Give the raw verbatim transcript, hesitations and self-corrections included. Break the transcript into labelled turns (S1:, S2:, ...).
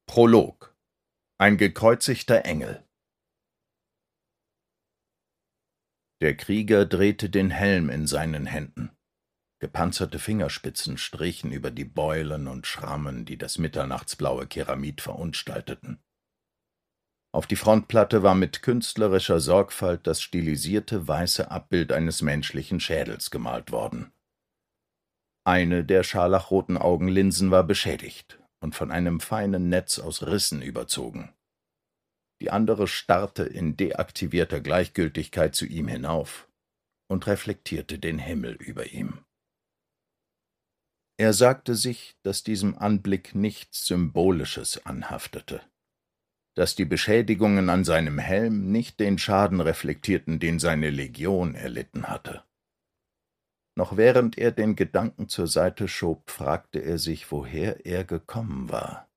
S1: Prolog. Ein gekreuzigter Engel. Der Krieger drehte den Helm in seinen Händen. Gepanzerte Fingerspitzen strichen über die Beulen und Schrammen, die das mitternachtsblaue Keramid verunstalteten. Auf die Frontplatte war mit künstlerischer Sorgfalt das stilisierte weiße Abbild eines menschlichen Schädels gemalt worden. Eine der scharlachroten Augenlinsen war beschädigt und von einem feinen Netz aus Rissen überzogen. Die andere starrte in deaktivierter Gleichgültigkeit zu ihm hinauf und reflektierte den Himmel über ihm. Er sagte sich, dass diesem Anblick nichts Symbolisches anhaftete, dass die Beschädigungen an seinem Helm nicht den Schaden reflektierten, den seine Legion erlitten hatte. Noch während er den Gedanken zur Seite schob, fragte er sich, woher er gekommen war.